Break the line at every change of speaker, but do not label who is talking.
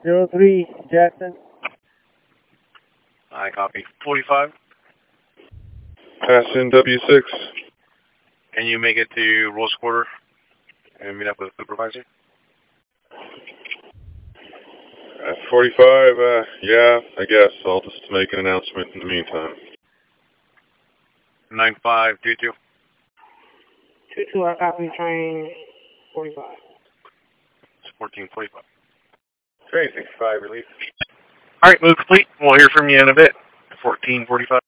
03, Jackson.
I copy. 45.
Passing W6.
Can you make it to Rose Quarter and meet up with the supervisor?
45, yeah, I guess. I'll just make an announcement in the meantime.
9522.
22, I copy train 45.
It's 1445.
Train 65, release.
All right, move complete. We'll hear from you in a bit. 1445.